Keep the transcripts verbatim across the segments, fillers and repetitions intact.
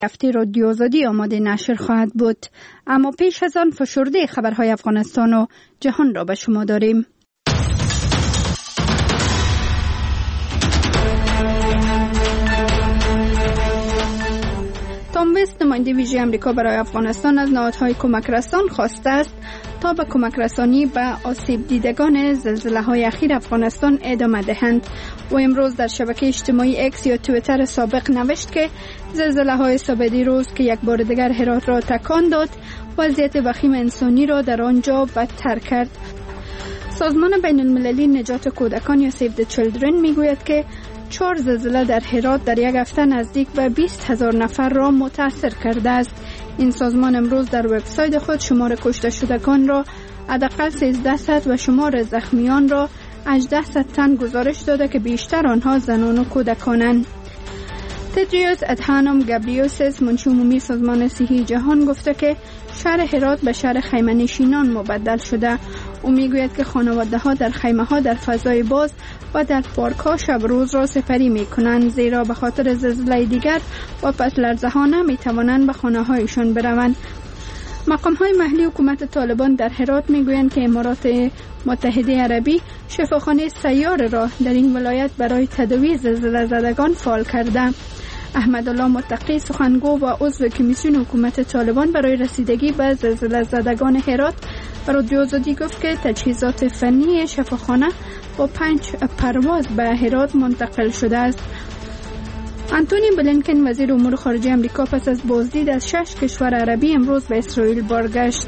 هفته رادیو آزادی آماده نشر خواهد بود. اما پیش از آن فشرده خبرهای افغانستان و جهان را به شما داریم. تام وست نماینده ویژه امریکا برای افغانستان از نهادهای کمک رسان خواسته است تا به کمک رسانی به آسیب دیدگان زلزله های اخیر افغانستان ادامه دهند. و امروز در شبکه اجتماعی اکس یا توییتر سابق نوشت که زلزله های سابق دیروز که یک بار دیگر هرات را تکان داد، وضعیت وخیم انسانی را در آنجا بدتر کرد. سازمان بین المللی نجات کودکان یا سیو د چیلدرن میگوید که چهار زلزله در هرات در یک هفته نزدیک به بیست هزار نفر را متاثر کرده است. این سازمان امروز در وبسایت خود شمار کشته شدگان را حداقل سیزده صد و شمار زخمیان را هجده صد تن گزارش داده که بیشتر آنها زنان و کودکانند. تدریوس ادهانم گابریوسس منشی عمومی سازمان صحی جهان گفته که شهر هرات به شهر خیمه نشینان مبدل شده. او میگوید که خانواده ها در خیمه ها در فضای باز و در پارک ها شب روز را سپری می کنند، زیرا به خاطر زلزله دیگر و پس لرزه ها نمی توانند به خانه هایشان بروند. مقام های محلی حکومت طالبان در هرات می گویند که امارات متحده عربی شفاخانه سیار را در این ولایت برای تداوی زلزله زدگان فعال کرده. احمدالله متقی سخنگو و عضو کمیسیون حکومت طالبان برای رسیدگی به زلزله زدگان هرات به رادیو آزادی گفت که تجهیزات فنی شفاخانه با پنج پرواز به هرات منتقل شده است. انتونی بلینکن وزیر امور خارجه آمریکا پس از بازدید از شش کشور عربی امروز به اسرائیل بازگشت.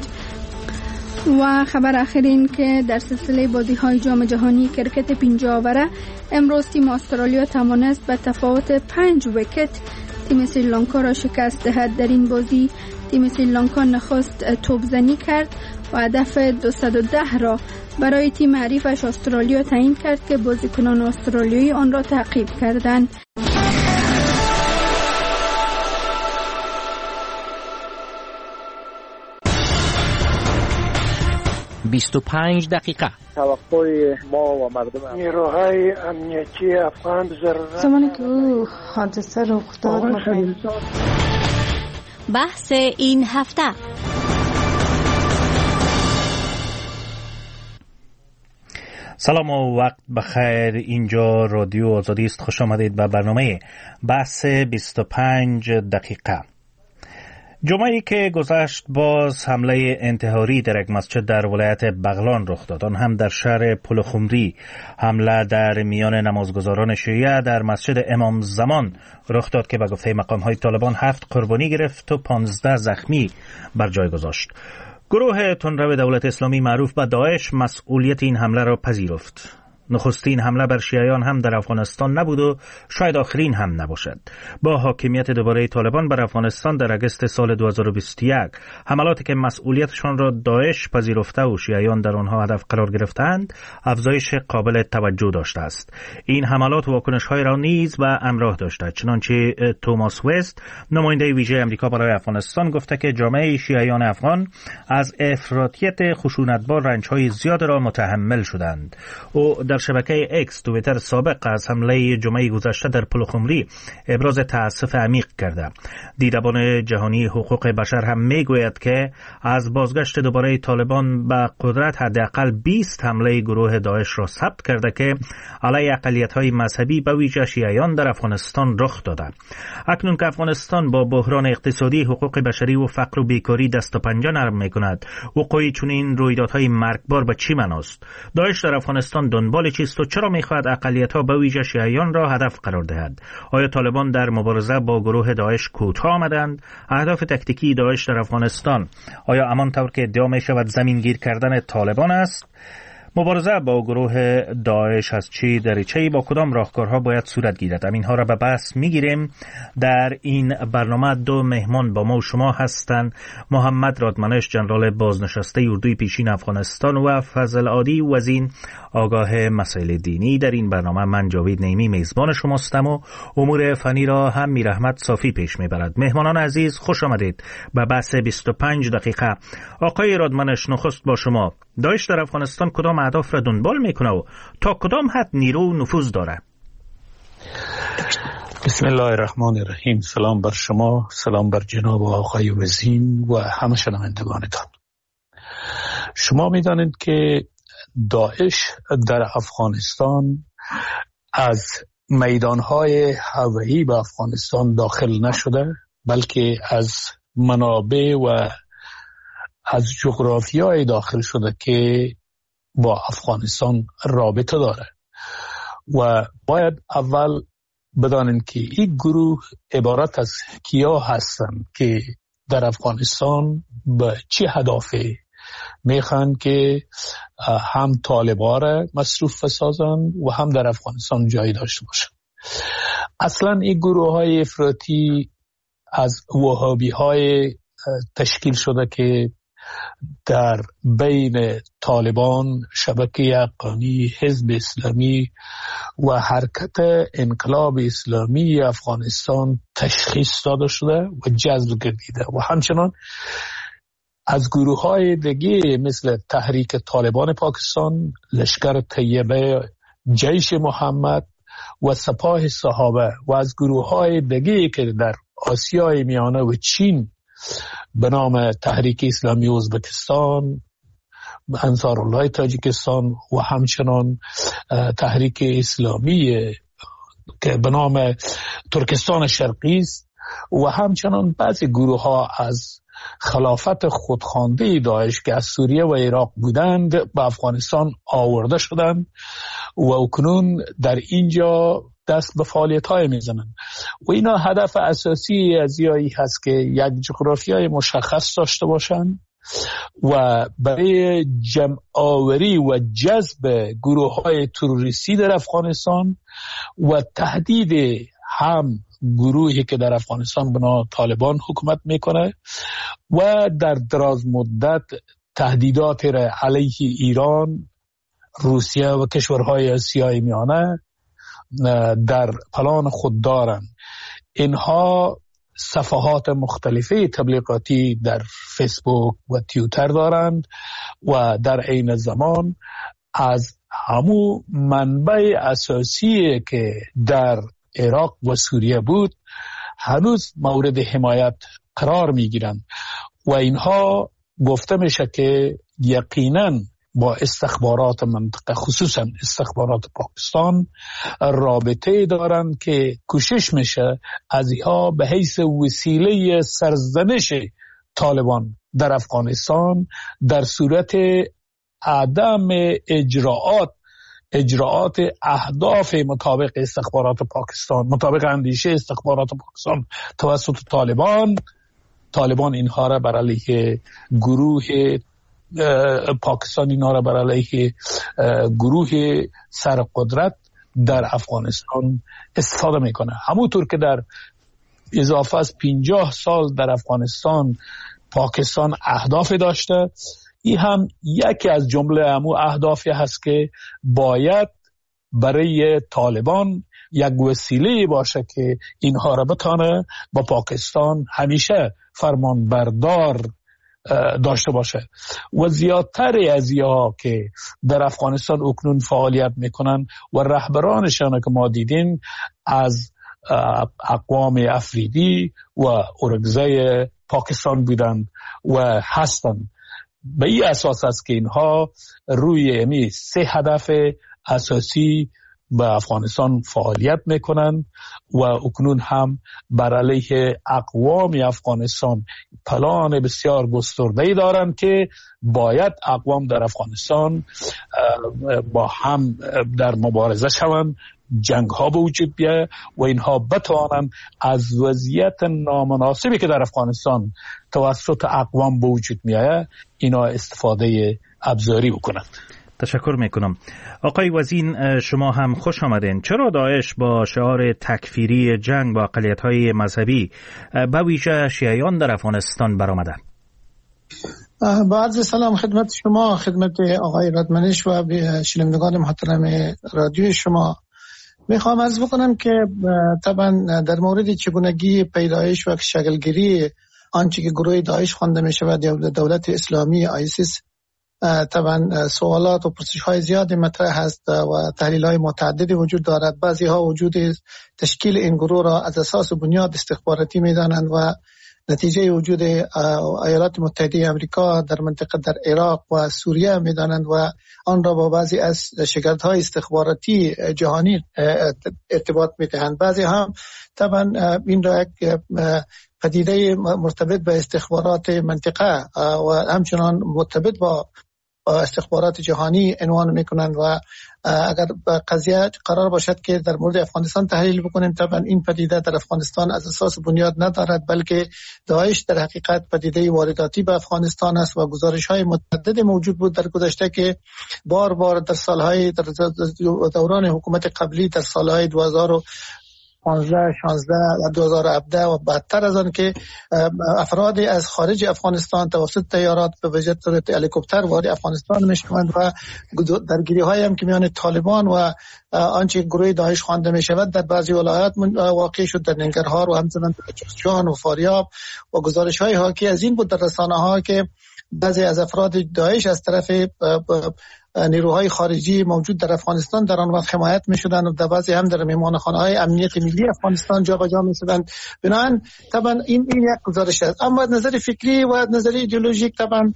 و خبر آخر این که در سلسله بازی‌های جام جهانی کرکت پنجاه اوره امروز تیم استرالیا توانست به تفاوت پنج ویکت تیم سریلانکا را شکست دهد. در این بازی تیم سریلانکا نخست توپزنی کرد و هدف دویست و ده را برای تیم حریفش استرالیا تعیین کرد که بازیکنان استرالیایی آن را تعقیب کردند. بیست و پنج دقیقه. توقع ما و مردم نیروهای امنیتی افغان ضرورت زمانی که او حادثه رخ داد. بحث این هفته. سلام و وقت بخیر. اینجا رادیو آزادی است. خوش آمدید به برنامه بحث بیست و پنج دقیقه. جمعه‌ای که گذشت باز حمله انتحاری در یک مسجد در ولایت بغلان رخ داد. آن هم در شهر پلخمری. حمله در میان نمازگزاران شیعه در مسجد امام زمان رخ داد که به گفته مقام‌های طالبان هفت قربانی گرفت و پانزده زخمی بر جای گذاشت. گروه تندرو دولت اسلامی معروف به داعش مسئولیت این حمله را پذیرفت. نخستین حمله بر شیعیان هم در افغانستان نبود و شاید آخرین هم نباشد. با حاکمیت دوباره طالبان بر افغانستان در اگست سال دو هزار و بیست و یک، حملاتی که مسئولیتشان را داعش پذیرفته و شیعیان در آنها هدف قرار گرفتند، افزایش قابل توجه داشته است. این حملات واکنش‌های را نیز به همراه داشته، چنانچه توماس وست نماینده ویژه آمریکا برای افغانستان گفته که جامعه شیعیان افغان از افراطیت خشونتبار رنج‌های زیاد را متحمل شدند. او در شبکه اکس توییتر سابق از حمله جمعه گذشته در پلخمری ابراز تأسف عمیق کرده. دیدبان جهانی حقوق بشر هم میگوید که از بازگشت دوباره طالبان به قدرت حداقل بیست حمله گروه داعش را ثبت کرده که علیه اقلیت‌های مذهبی به ویژه شیعیان در افغانستان رخ داده. اکنون که افغانستان با بحران اقتصادی، حقوق بشری و فقر و بیکاری دست و پنجه نرم می‌کند، وقوع چنین رویدادهای مرگبار به چه معناست؟ داعش در افغانستان دنبال چیست و چرا می‌خواهد اقلیت‌ها به ویژه شیعیان را هدف قرار دهد؟ آیا طالبان در مبارزه با گروه داعش کوتاه آمدند؟ اهداف تکتیکی داعش در افغانستان آیا همانطور که ادعا می‌شود زمینگیر کردن طالبان است؟ مبارزه با گروه داعش از چه دریچه‌ای با کدام راهکارها باید صورت گیرد؟ اینها را به بحث می‌گیریم. در این برنامه دو مهمان با ما و شما هستند: محمد رادمنش، ژنرال بازنشسته اردوی پیشین افغانستان، و فضل عادی وزین، آگاه مسائل دینی. در این برنامه من جاوید نعیمی میزبان شماستم و امور فنی را هم میرحمت صافی پیش میبرد. مهمانان عزیز، خوش آمدید به بحث بیست و پنج دقیقه. آقای رادمنش، نخست با شما. داعش در افغانستان کدام اهداف را دنبال میکنه و تا کدام حد نیرو و نفوذ داره؟ بسم الله الرحمن الرحیم. سلام بر شما، سلام بر جناب آقای وزین و همه شنوندگانتان. شما می‌دانید که داعش در افغانستان از میدانهای هوایی به افغانستان داخل نشده، بلکه از منابع و از جغرافیای داخل شده که با افغانستان رابطه داره و باید اول بدانید که این گروه عبارت از کیا هستند که در افغانستان به چه هدفی میخوان که هم طالبان را مصروف بسازند و هم در افغانستان جای داشته باشند. اصلا این گروه های افراطی از وهابی های تشکیل شده که در بین طالبان، شبکه حقانی، حزب اسلامی و حرکت انقلاب اسلامی افغانستان تشخیص داده شده و جذب گردیده و همچنان از گروه های دیگه مثل تحریک طالبان پاکستان، لشکر طیبه، جیش محمد و سپاه صحابه و از گروه های دیگه که در آسیای میانه و چین به نام تحریک اسلامی ازبکستان، انصار الله تاجیکستان و همچنان تحریک اسلامی که به نام ترکستان شرقی است و همچنان بعضی گروه ها از خلافت خودخوانده داعش که از سوریه و عراق بودند به افغانستان آورده شدند و اکنون در اینجا دست به فعالیت های میزنند و اینا هدف اساسی از یایی هست که یک جغرافیای مشخص داشته باشند و برای جمع آوری و جذب گروه های تروریستی در افغانستان و تهدید هم گروهی که در افغانستان بنا طالبان حکومت میکنه و در دراز مدت تهدیدات را علیه ایران، روسیه و کشورهای آسیای میانه در پلان خود دارند. اینها صفحات مختلفه تبلیغاتی در فیسبوک و توییتر دارند و در عین زمان از همو منبع اساسی که در عراق و سوریه بود هنوز مورد حمایت قرار می گیرند و اینها گفته میشه که یقیناً با استخبارات منطقه خصوصا استخبارات پاکستان رابطه دارند که کوشش میشه از اینها به حیث وسیله سرزنش طالبان در افغانستان در صورت عدم اجراعات اجراعات اهداف مطابق استخبارات پاکستان، مطابق اندیشه استخبارات پاکستان توسط طالبان طالبان اینها را بر علیه گروه پاکستان اینها را بر علیه گروه سرقدرت در افغانستان استفاده میکنه. همونطور که در اضافه از پنجاه سال در افغانستان پاکستان اهداف داشته، این هم یکی از جمله همو اهدافی هست که باید برای طالبان یک وسیله باشه که اینها را بتانه با پاکستان همیشه فرمان بردار داشته باشه و زیادتر از اینها که در افغانستان اکنون فعالیت میکنن و رهبرانشان که ما دیدیم از اقوام افریدی و اورگزای پاکستان بودند و هستند. به این اساس است که اینها روی امی سه هدف اساسی به افغانستان فعالیت میکنن و اکنون هم بر علیه اقوام افغانستان پلان بسیار گسترده‌ای دارند که باید اقوام در افغانستان با هم در مبارزه شوند، جنگ ها به وجود بیاید و اینها بتوانند از وضعیت نامناسبی که در افغانستان توسط اقوام به وجود میآید اینا استفاده ابزاری بکنند. تشکر میکنم. آقای وزین، شما هم خوش آمدین. چرا داعش با شعار تکفیری جنگ با اقلیت‌های مذهبی به ویژه شیعیان در افغانستان برآمدند؟ با عرض سلام خدمت شما، خدمت آقای رادمنش و شنوندگان محترم رادیو شما. میخوام عرض بکنم که طبعا در مورد چگونگی پیدایش و شکلگیری آنچه که گروه داعش خوانده میشه و دولت اسلامی آیسیس طبعا سوالات و پرسش های زیادی مطرح هست و تحلیل های متعددی وجود دارد. بعضی ها وجود تشکیل این گروه را از اساس و بنیاد استخباراتی میدانند و نتیجه وجود ایالات متحده آمریکا در منطقه در عراق و سوریه میدانند و آن را با بعضی از شگردهای استخباراتی جهانی ارتباط میدهند. بعضی هم طبعا این را یک پدیده مرتبط به استخبارات منطقه و همچنان مرتبط با استخبارات جهانی عنوان میکنند و اگر قضیه قرار باشد که در مورد افغانستان تحلیل بکنیم، طبعا این پدیده در افغانستان از اساس بنیاد ندارد، بلکه داعش در حقیقت پدیده وارداتی به افغانستان است و گزارش های متعدد موجود بود در گذشته که بار بار در سالهای در دوران حکومت قبلی در سالهای دو هزار و پانزده شانزده و دو هزار و هفده و بعدتر از آن که افراد از خارج افغانستان توسط طیارات به وجه صورت هلیکوپتر وارد افغانستان میشوند و درگیری های هم که میان طالبان و آنچه گروه داعش خوانده می شود در بعضی ولایات واقع شد، در ننگرهار و همچنان در جوزجان و فاریاب و گزارش های حاکی از این بود در رسانه ها که بعضی از افراد داعش از طرف نیروهای خارجی موجود در افغانستان در آن وقت حمایت می‌شدند و در بعضی هم در میهمانخانه‌های امنیت ملی افغانستان جابجا می‌شدند. بنابراین طبعا این این یک گزارش است. اما از نظر فکری و از نظر ایدئولوژیک طبعا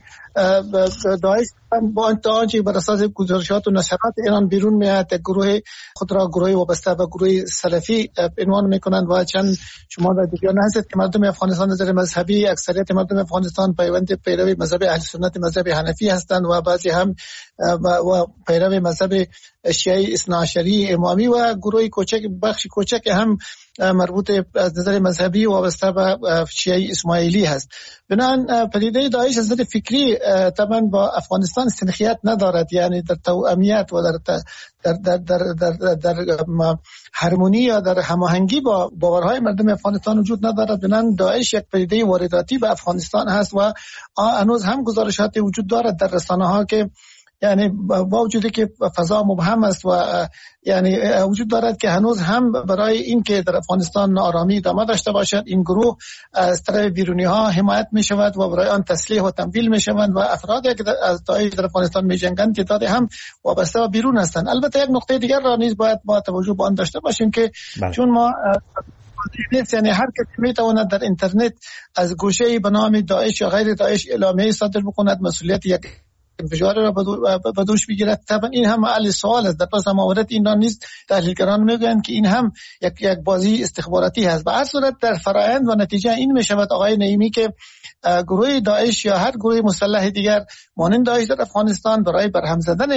داعش با آنچه بر اساس گزارشات و نشرات ایران بیرون میاد گروه خود را گروه وابسته به گروه سلفی عنوان میکنند و چند شما در دیگران هستید که مردم افغانستان نظر مذهبی اکثریت مردم افغانستان پیوند پیروی مذهب اهل سنت مذهب حنفی هستند و بعضی هم و پیروی مذهب شیعه اثنا عشری امامی و گروه کوچک بخش کوچک هم مربوط از نظر مذهبی وابسته به شیعه اسماعیلی هست. بنابراین پدیده داعش از نظر فکری طبعا با افغانستان استنخیت ندارد، یعنی در توأمیت و در در در در در, در, در هارمونی یا در هماهنگی با باورهای مردم افغانستان وجود ندارد. بنابراین داعش یک پدیده وارداتی به افغانستان هست و هنوز هم گزارشات وجود دارد در رسانه‌ها که یعنی با وجودی که فضا مبهم است و یعنی وجود دارد که هنوز هم برای این که در افغانستان ناآرامی ادامه داشته باشد این گروه از طرف بیرونی ها حمایت می شود و برای آن تسلیح و تمویل می شوند و افرادی که از داعش در افغانستان می جنگند که داده هم وابسته و بیرون هستند. البته یک نقطه دیگر را نیز باید با توجه به آن داشته باشیم که بله. چون ما یعنی هر کسی میتواند در اینترنت از گوشه به نام داعش یا غیر داعش اعلامیه صادر بکند، مسئولیت یک انفجار را به دوش بگیرد. طبعا این هم محل سوال است. در پس موارد این را نیست تحلیلگران میگویند که این هم یک یک بازی استخباراتی هست. به هر صورت در فرآیند و نتیجه این میشود آقای نعیمی که گروه داعش یا هر گروه مسلح دیگر مانند داعش در افغانستان برای برهم زدن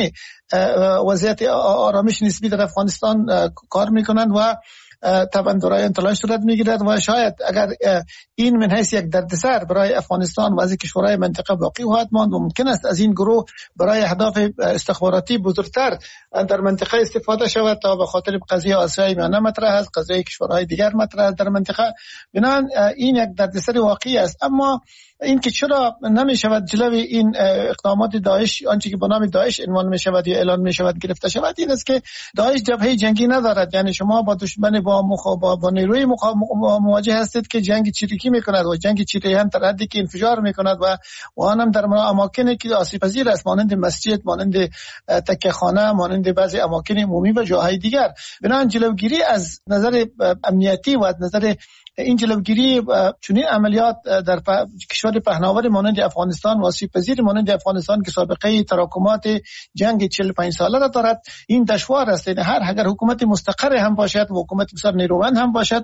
وضعیت آرامش نسبی در افغانستان کار میکنند و طبعا دارای انطلاع صورت میگیرد و شاید اگر این من حیث یک دردسر برای افغانستان و از کشورهای منطقه باقی خواهد ماند و ممکن است از این گروه برای اهداف استخباراتی بزرگتر در منطقه استفاده شود تا به خاطر قضیه آسیای میانه مطرح است، قضیه کشورهای دیگر مطرح است در منطقه. بنابراین این یک دردسر واقعی است. اما این که چرا نمی شود جلوی این اقدامات داعش آنچه که به نام داعش عنوان می شود یا اعلان می شود گرفته شود، این است که داعش جبهه جنگی ندارد. یعنی شما با دشمن با مخابا با نیروی مواجه هستید که جنگ چریکی می کند و جنگ چریکی هم در حدی که انفجار می کند و و آنم در اماکنی که آسیب پذیر است مانند مسجد، مانند تکه خانه، مانند بعضی اماکن عمومی و جاهای دیگر. بنابراین جلوگیری از نظر امنیتی و از نظر این جلوگیری چنین عملیات در کشور پهناور مانند افغانستان و آسیب پذیر مانند افغانستان که سابقه تراکمات جنگ چهل و پنج ساله را دارد این دشوار است. هر اگر حکومت مستقر هم باشد و حکومت بسیار نیرومند هم باشد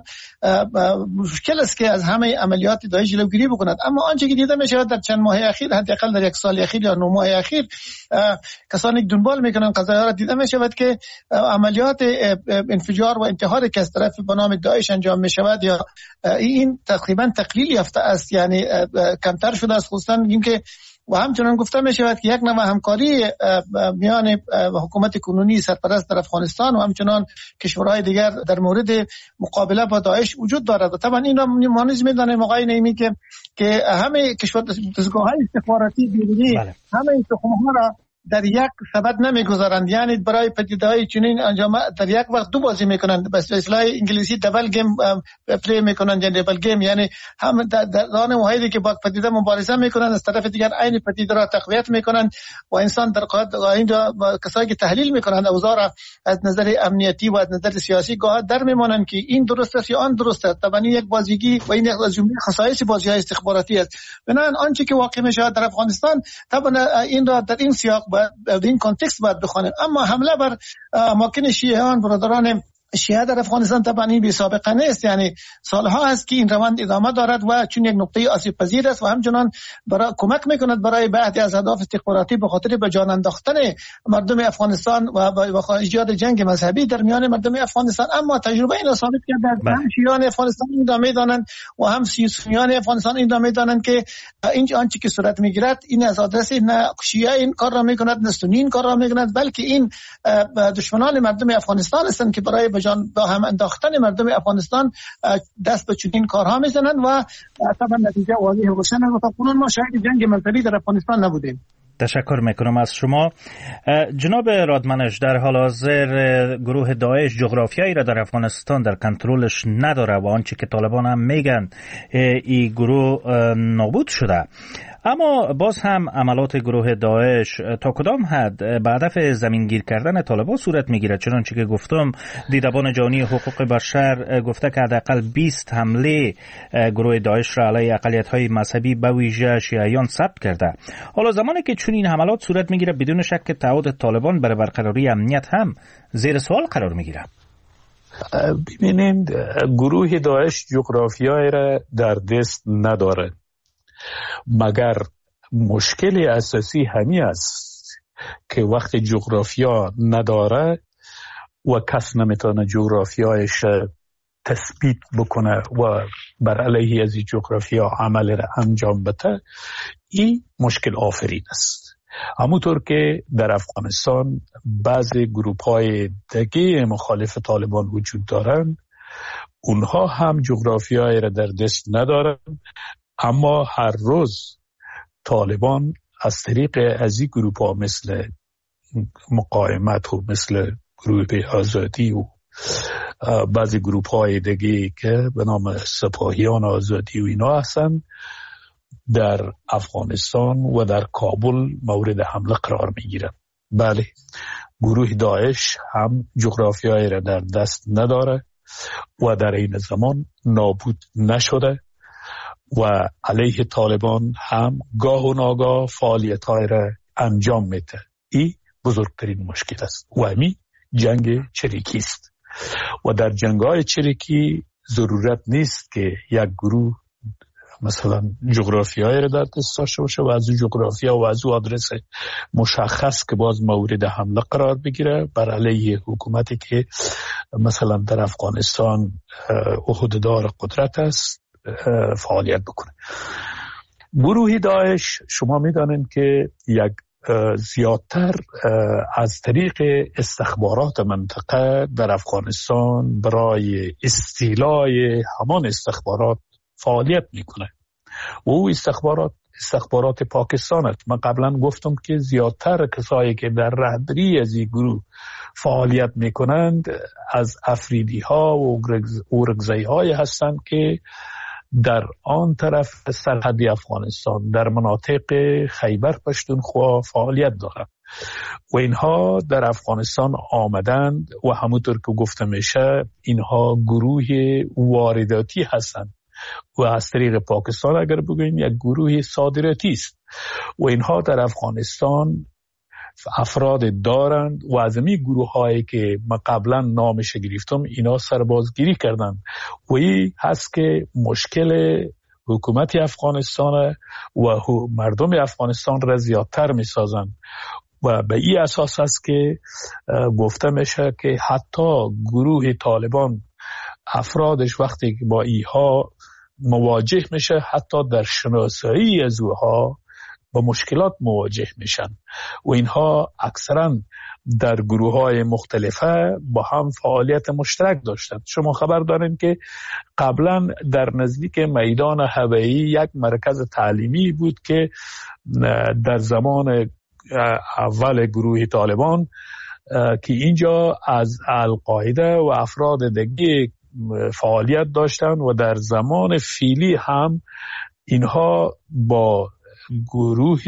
مشکل است که از همه عملیات داعش جلوگیری بکند. اما آنچه که دیده می شود در چند ماه اخیر، حداقل در یک سال اخیر یا نه ماه اخیر، کسانی که دنبال میکنن قضایا را دیده می شود که عملیات انفجار و انتحاری که از طرف به نام داعش انجام می شود یا این تقریبا تقلیل یافته است، یعنی کمتر شده است. خصوصا اینکه و همچنان گفته می شود که یک نوع همکاری میان حکومت کنونی سرپرست در افغانستان و همچنان کشورهای دیگر در مورد مقابله با داعش وجود دارد. و طبعا این را ما نیز می‌دانیم آقای نعیمی که که همه کشور دستگاه‌های استخباراتی بیرونی همه این تخم‌ها را در یک سبد نمیگذارند، یعنی برای پدیده‌های چنین انجام در یک وقت دو بازی میکنند، به اصطلاح انگلیسی دبل گیم پلی میکنند یا دبل گیم، یعنی هم در آن واحدی که با پدیده مبارزه میکنند از طرف دیگر عین پدیده را تقویت میکنند و انسان در قاعد اینجا کسایی که تحلیل میکنند اوضاع از نظر امنیتی و از نظر سیاسی گاه در میمانند که این درست است یا آن درست است. طبعا یک بازیگی و این یک از جمله خصایص بازی‌های استخباراتی است. بنابراین آنچه که واقع میشه در افغانستان طبعا این را در این سیاق در این کانتکست باید بخوانیم. اما حمله بر اماکن شیعیان برادران شیعه در افغانستان طبعا این بی سابقه نیست، یعنی سالها است که این روند ادامه دارد و چون یک نقطه آسیب پذیر است و همچنان برای کمک میکند برای بعضی از اهداف استخباراتی به خاطر به جان انداختن مردم افغانستان و با ایجاد جنگ مذهبی در میان مردم افغانستان. اما تجربه این ثابت کرده هم شیعیان افغانستان این را میدانند و هم سنیان افغانستان این را میدانند که این آنچه که صورت میگیرد این از آدرس نه شیعه این کار را میکند نه سنی این کار را میکند، بلکه این دشمنان مردم افغانستان هستند که برای جان با هم انداختن مردم افغانستان دست به چنین کارها میزنند و طبعا نتیجه واضح و روشن است و تا کنون ما شاهد جنگ مذهبی در افغانستان نبودیم. تشکر میکنم از شما. جناب رادمنش، در حال حاضر گروه داعش جغرافیایی را در افغانستان در کنترلش نداره و آنچه که طالبان هم میگن این گروه نابود شده، اما باز هم عملات گروه داعش تا کدام حد به هدف زمینگیر کردن طالبان صورت میگیرد؟ چنانچه که گفتم دیدبان جهانی حقوق بشر گفته که حداقل بیست حمله گروه داعش را علیه اقلیت‌های مذهبی به ویژه شیعیان ثبت کرده. حالا زمانی که چون این حملات صورت میگیره بدون شک که تعهد طالبان برای برقراری امنیت هم زیر سوال قرار میگیره. ببینید، گروه داعش جغرافیایی را در دست نداره، مگر مشکل اساسی همین است که وقتی جغرافیا نداره و کس نمیتونه جغرافیایش تثبیت بکنه و بر علیه از جغرافیا عمل را انجام بده، این مشکل آفرین است. همونطور که در افغانستان بعضی گروپ های دیگه مخالف طالبان وجود دارند، اونها هم جغرافیایی را در دست ندارند، اما هر روز طالبان از طریق از این گروپ ها مثل مقاومت و مثل گروه آزادی و بعضی گروپ های دیگه که به نام سپاهیان آزادی و اینا هستند در افغانستان و در کابل مورد حمله قرار می گیرند. بله، گروه داعش هم جغرافیایی را در دست نداره و در این زمان نابود نشده و علیه طالبان هم گاه و ناگاه فعالیت‌های را انجام میده. این بزرگترین مشکل است و همین جنگ چریکی است و در جنگ‌های چریکی ضرورت نیست که یک گروه مثلا جغرافیایی را در دست داشته باشه و از اون جغرافیا و از اون آدرس مشخص که باز مورد حمله قرار بگیره بر علیه حکومتی که مثلا در افغانستان عهده‌دار قدرت است فعالیت بکنه. گروه داعش شما میدانید که یک زیادتر از طریق استخبارات منطقه در افغانستان برای استیلای همان استخبارات فعالیت میکنه و او استخبارات استخبارات پاکستان است. من قبلا گفتم که زیادتر کسایی که در رهبری از این گروه فعالیت میکنند از افریدی ها و اورگزایی های هستند که در آن طرف سرحدی افغانستان در مناطق خیبر پشتونخوا فعالیت دارند و اینها در افغانستان آمدند و همونطور که گفته میشه اینها گروه وارداتی هستند و از طریق پاکستان اگر بگوییم یک گروه صادراتی است و اینها در افغانستان افراد دارند و از این گروه هایی که ما قبلا نامش گرفتم اینا سربازگیری کردند و این هست که مشکل حکومت افغانستان و مردم افغانستان را زیادتر می سازند و به این اساس است که گفته میشه که حتی گروه طالبان افرادش وقتی که با ایها مواجه میشه حتی در شناسایی از اوها با مشکلات مواجه میشن و اینها اکثرا در گروه های مختلفه با هم فعالیت مشترک داشتند. شما خبر دارین که قبلا در نزدیک میدان هوایی یک مرکز تعلیمی بود که در زمان اول گروه طالبان که اینجا از القاعده و افراد دیگه فعالیت داشتن و در زمان فیلی هم اینها با گروه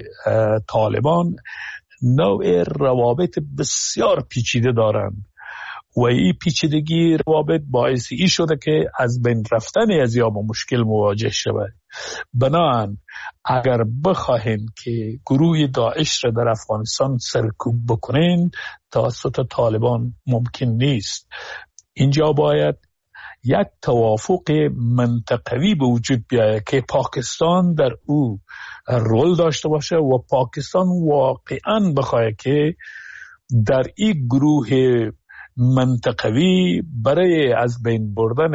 طالبان نوع روابط بسیار پیچیده دارند و این پیچیدگی روابط باعث ای شده که از بین رفتن از یا با مشکل مواجه شود. بنابراین اگر بخواهیم که گروه داعش را در افغانستان سرکوب بکنین توسط طالبان ممکن نیست. اینجا باید یک توافق منطقوی به وجود بیاید که پاکستان در او رول داشته باشه و پاکستان واقعاً بخواهد که در این گروه منطقوی برای از بین بردن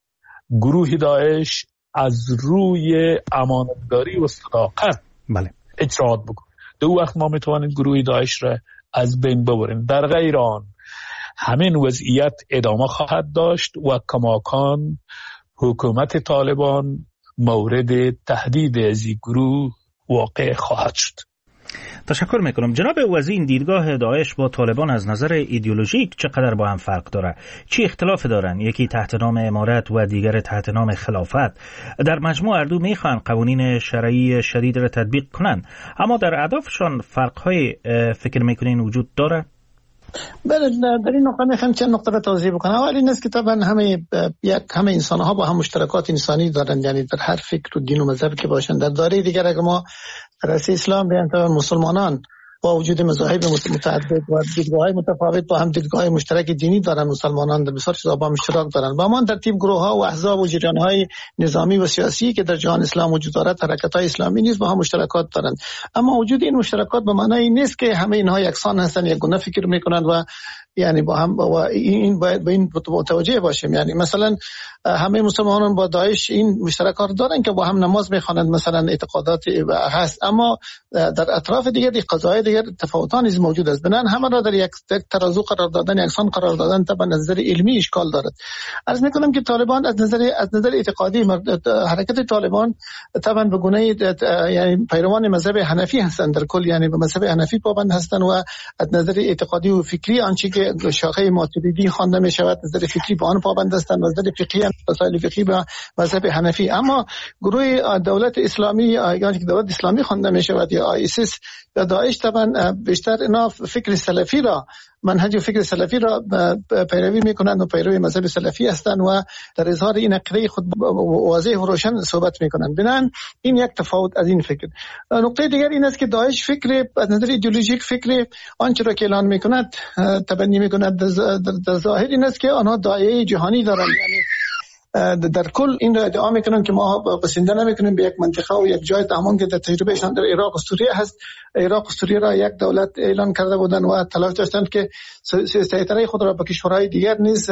گروه داعش از روی امانتداری و صداقت بله اجرات بکنه. دو وقت ما میتوانیم گروه داعش را از بین ببریم. در غیر آن همین وضعیت ادامه خواهد داشت و کماکان حکومت طالبان مورد تهدید از این گروه واقع خواهد شد. تشکر میکنم. جناب وزیر، این دیدگاه داعش با طالبان از نظر ایدئولوژیک چقدر با هم فرق داره؟ چی اختلاف دارن؟ یکی تحت نام امارت و دیگر تحت نام خلافت. در مجموع اردو میخوان قوانین شرعی شدید را تطبیق کنن، اما در اهدافشان فرقهای فکر میکنین وجود داره؟ بله، در این نقطه میخوام چند نقطه را توضیح بکنم. اول این است که طبعا همه یک همه انسان ها با هم مشترکات انسانی دارند، یعنی در هر فکر و دین و مذهب که باشند. در دایره دیگر اگر ما در اسلام بیان طبعا مسلمانان با وجود مذاهب متعدد و دیدگاه‌های متفاوت با هم دیدگاه مشترک دینی دارن، مسلمانان در بسیار چیزا با هم اشتراک دارن. با ما ترتیب گروه‌ها و احزاب و جریان‌های نظامی و سیاسی که در جهان اسلام وجود دارد، حرکت‌های اسلامی نیز با هم مشترکات دارند. اما وجود این مشترکات به معنای این نیست که همه اینها یکسان هستند، یک گونه فکر می‌کنند و یعنی با هم و این باید به این متوجه باشیم. یعنی مثلا همه مسلمانان با داعش این مشترکات دارن که با هم نماز می‌خوانند، مثلا اعتقادات هست، اما در اطراف دیگر دی قضایا دیگر تفاوتان نیز موجود است. بنان همه را در یک ترازو قرار دادن، یکسان قرار دادن طبعا از نظر علمی اشکال دارد. عرض می‌کنم که طالبان از نظر از نظر اعتقادی حرکت طالبان طبعا به گونه یعنی پیروان مذهب حنفی هستند، در کل یعنی به مذهب حنفی پابند هستند و از نظر اعتقادی و فکری آنچه که شاخه ماتریدی خوانده می شود از نظر فکری به آن پابند هستند، از نظر فقهی هم مسائل فقهی به مذهب حنفی. اما گروه دولت اسلامی یعنی که دولت اسلامی خوانده می شود یا آیسیس یا داعش طبعا بیشتر اینا فکر سلفی را منهج و فکر سلفی را پیروی میکنند و پیروی مذهب سلفی هستند و در اظهار این عقیده خود واضح و روشن صحبت میکنند. بنابراین این یک تفاوت از این فکر. نقطه دیگر این است که داعش فکر از نظر ایدئولوژیک فکر آنچه را که اعلان میکند تبنی میکند در ظاهر این است که آنها داعیه جهانی دارند، یعنی در کل این را ادعا میکنن که ما بسنده نمیکنیم به یک منطقه و یک جای، تمام که در تجربهشان در عراق و سوریه هست. عراق و سوریه را یک دولت اعلان کرده بودند و تلاش داشتند که سیطره خود را به کشورهای دیگر نیز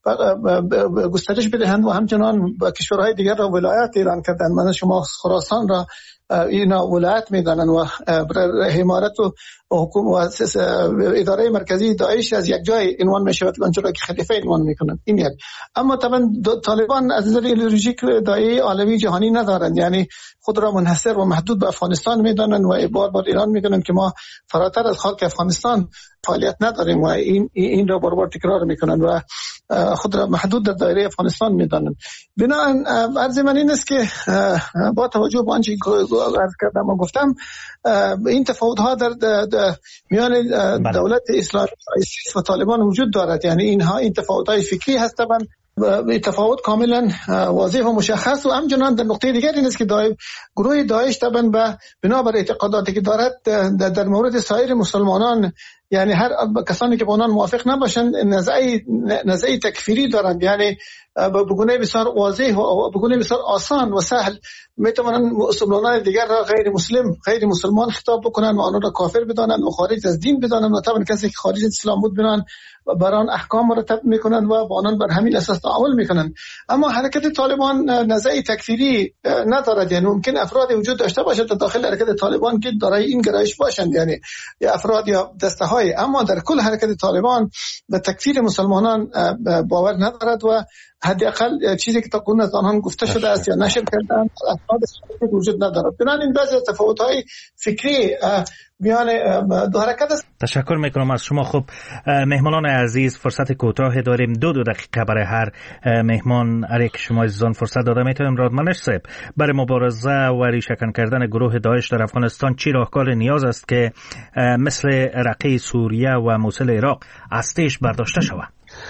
گسترش بدهند و همچنان به کشورهای دیگر را ولایت اعلان کردند. مثلا شما خراسان را اینا ولایت میدانند و حمایت و حکومت و اداره مرکزی داعش از یک جای عنوان میشود آنچه که خلیفه عنوان میکنند. این یک. اما طبعا طالبان از نظر ایدئولوژیک داعیه عالمی جهانی ندارند، یعنی خود را منحصر و محدود به افغانستان میدانند و بار بار اعلان میکنند که ما فراتر از خاک افغانستان فعالیت نداریم و این این را بار بار تکرار میکنند و خود را محدود در دایره افغانستان میدانند. بنابراین عرض من این است که با توجه به آنچه عرض کردم و گفتم این تفاوت ها در, در, در میان دولت اسلامی و طالبان وجود دارد، یعنی اینها این تفاوت های فکری هست. طبعا تفاوت کاملا واضح و مشخص و همچنان در نقطه دیگر این است که دای... گروه داعش طبعا به بنابر اعتقاداتی که دارد در, در مورد سایر مسلمانان، یعنی هر کسانی که با آنان موافق نباشند نزعی نزعی تکفیری دارند، یعنی به گونه بسیار واضح و به گونه بسیار آسان و سهل میتوانند مسلمانان دیگر را غیر مسلم غیر مسلمان خطاب بکنند و آنها را کافر بدانند و خارج از دین بدانند و طبعا کسی که خارج از اسلام بود بدانند و بر آن احکام مرتب میکنند و با آنان بر همین اساس تعامل میکنند. اما حرکت طالبان نزعی تکفیری ندارد، یعنی ممکن افراد وجود داشته باشد در داخل حرکت طالبان که دارای این گرایش باشند، یعنی یا افراد یا دسته های، اما در کل حرکت طالبان به تکفیر مسلمانان باور ندارد و حداقل چیزی که تقریبا از آنها گفته شده است یا نشر کردن اسناد وجود ندارد. بنابراین بعضی تفاوت‌های فکری میان دو حرکت است. تشکر میکنم از شما. خب مهمانان عزیز، فرصت کوتاه داریم، دو دو دقیقه برای هر مهمان هر یک شما عزیزان فرصت داده میتونیم. رادمنش صاحب، برای مبارزه و ریشه‌کن کردن گروه داعش در افغانستان چی راهکار نیاز است که مثل رقه سوریه و موصل عراق از تیش برداشته شود؟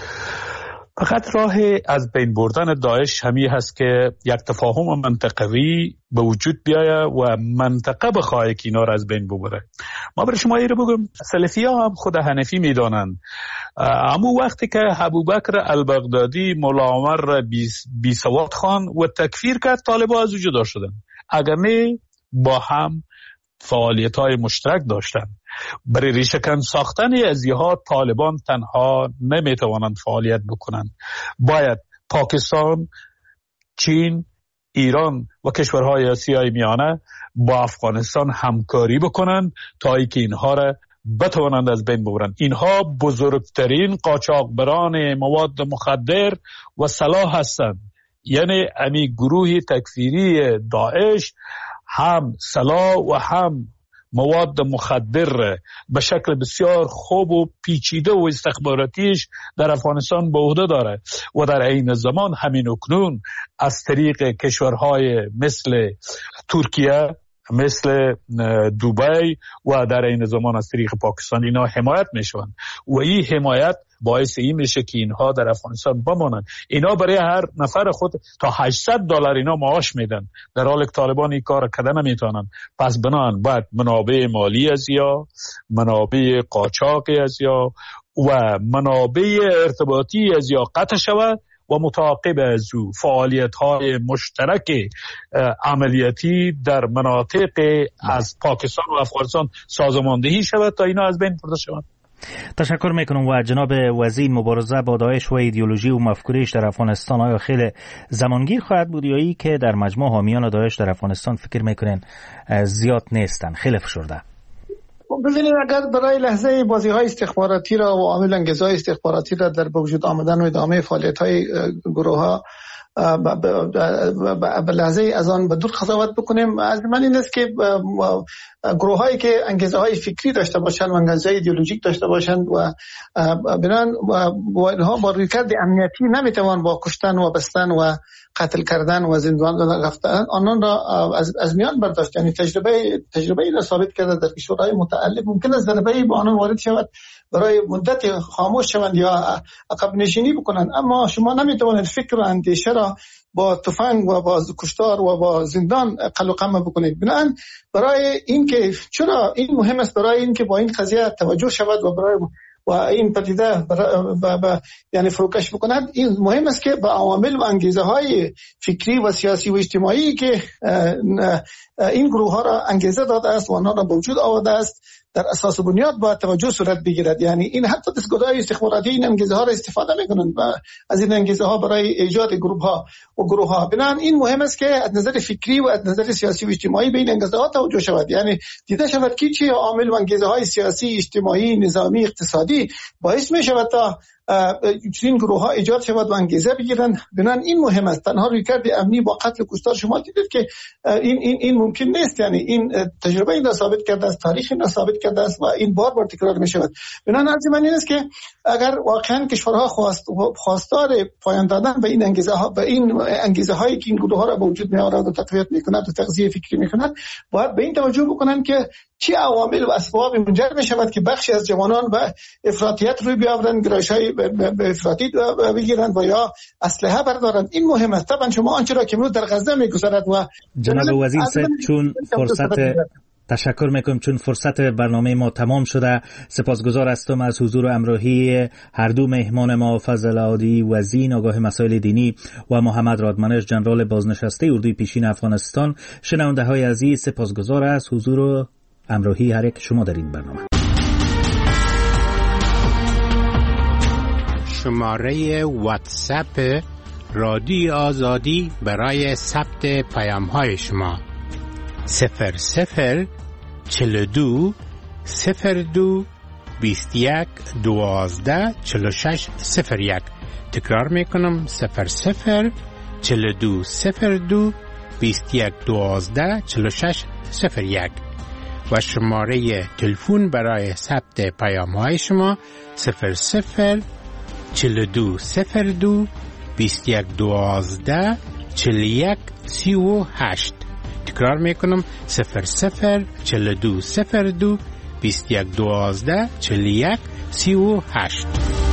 فقط راه از بین بردن داعش همی هست که یک تفاهم منطقوی به وجود بیاید و منطقه بخواه که اینا را از بین ببره. ما برای شما ایره بگم، سلفی ها هم خود حنفی میدانند. اما وقتی که ابوبکر البغدادی مولا عمر را بی سواد خوان و تکفیر کرد، طالبان از او جدا شدن. اگر نه با هم فعالیت های مشترک داشتن. برای ریشه‌کن ساختن ازیها طالبان تنها نمیتوانند فعالیت بکنند. باید پاکستان، چین، ایران و کشورهای آسیای میانه با افغانستان همکاری بکنند تا اینکه اینها را بتوانند از بین ببرند. اینها بزرگترین قاچاقبران مواد مخدر و سلاح هستند. یعنی امی گروه تکفیری داعش هم سلاح و هم مواد مخدر به شکل بسیار خوب و پیچیده و استخباراتیش در افغانستان به عهده داره و در این زمان همین اکنون از طریق کشورهای مثل ترکیه، مثل دبی و در این زمان از طریق پاکستان اینا حمایت میشوند و این حمایت باعث این میشه که اینها در افغانستان بمانند. اینا برای هر نفر خود تا هشتصد دلار اینا معاش میدن، در حالی که طالبان این کار کردن نمیتونن. پس بنان باید منابع مالی از یا منابع قاچاقی از یا و منابع ارتباطی از یا قطع شود و متعاقب از او فعالیت‌های مشترک عملیاتی در مناطق از پاکستان و افغانستان سازماندهی شود تا اینا از بین برده شوند. تشکر میکنم. و جناب وزیر، مبارزه با داعش و ایدئولوژی و مفکوریش در افغانستان آیا خیلی زمانگیر خواهد بود یا ای که در مجموع حامیان داعش در افغانستان فکر میکنین زیاد نیستن، خیلی فشرده؟ ببینید، اگر برای لحظه بازی های استخباراتی را و عامل انگیزهای استخباراتی را در وجود آمدن و ادامه فعالیت های گروه ها به لحظه از آن به دور قضاوت بکنیم، از من این است که گروه هایی که انگیزه های فکری داشته باشند و انگیزه های ایدئولوژیک داشته باشند و بنان با اینها با رویکرد امنیتی نمیتوان با کشتن و بستن و قتل کردن و زندان رفتن آنان را از, از میان برداشت. یعنی تجربه تجربه این را ثابت کرده در کشورهای متعلق ممکن است ضربه‌ای به آنان وارد شود برای مدت خاموش شوند یا عقب نشینی بکنند، اما شما نمیتوانید فکر و اندیشه را با تفنگ و با کشتار و با زندان قلع و قمع بکنید. بنابراین برای این که چرا این مهم است، برای این که با این قضیه توجه شود و برای و این پدیده ب ب یعنی فروکش بکنند، این مهم است که با عوامل و انگیزه های فکری و سیاسی و اجتماعی که این گروه ها را انگیزه داده است و آنها را به وجود آورده است در اساس بنیاد باید توجه صورت بگیرد. یعنی این حتی دستگاه‌های استخباراتی این انگیزه ها را استفاده میکنند و از این انگیزه ها برای ایجاد گروه ها و گروه ها. بنابراین این مهم است که از نظر فکری و از نظر سیاسی و اجتماعی به این انگیزه ها توجه شود. یعنی دیده شود که چه عامل و انگیزه های سیاسی، اجتماعی، نظامی، اقتصادی باعث می شود تا این گروه ها ایجاد شود و انگیزه بگیرن. بنابراین این مهم است. تنها رویکرد امنی با قتل و کشتار شما دیدید که این این این ممکن نیست. یعنی این تجربه این را ثابت کرده است، تاریخ این را ثابت کرده است و این بار بار تکرار می شود. بنابراین عرض من این است که اگر واقعا کشورها خواست خواستار پایان دادن به این انگیزه ها به این انگیزه هایی که این گروه ها را به وجود می آورد و تقویت می کند و تغذیه فکری می کند، باید به این توجه بکنند که چه عوامل و اسباب منجر می شود که بخشی از جوانان به افراطیت روی بیاورند، گرایش‌های به افراطی بگیرند و یا اسلحه بردارند. این مهم است. طبعا شما آنچه را که امروز در غزه می‌گذرد و جناب وزیر صاحب، چون فرصت تشکر میکنم چون فرصت برنامه ما تمام شده. سپاسگزار هستم از حضور و همراهی هر دو مهمان ما، فضل عادی وزیر آگاه مسائل دینی و محمد رادمنش جنرال بازنشسته اردوی پیشین افغانستان. شنونده های عزیز، سپاسگزار از حضور و همراهی هر یک شما در این برنامه. شماره واتساپ رادیو آزادی برای ثبت پیام های شما صفر صفر چل دو صفر دو بیست یک دوازده چل شش صفر یک تکرار میکنم صفر صفر چل دو صفر دو بیست یک دوازده چل شش صفر یک و شماره تلفن برای ثبت پیام های شما صفر صفر چل دو صفر دو بیست یک دوازده چل یک سی و هشت. تکرار میکنم صفر صفر چل دو صفر دو بیست یک دوازده چل یک سی و هشت.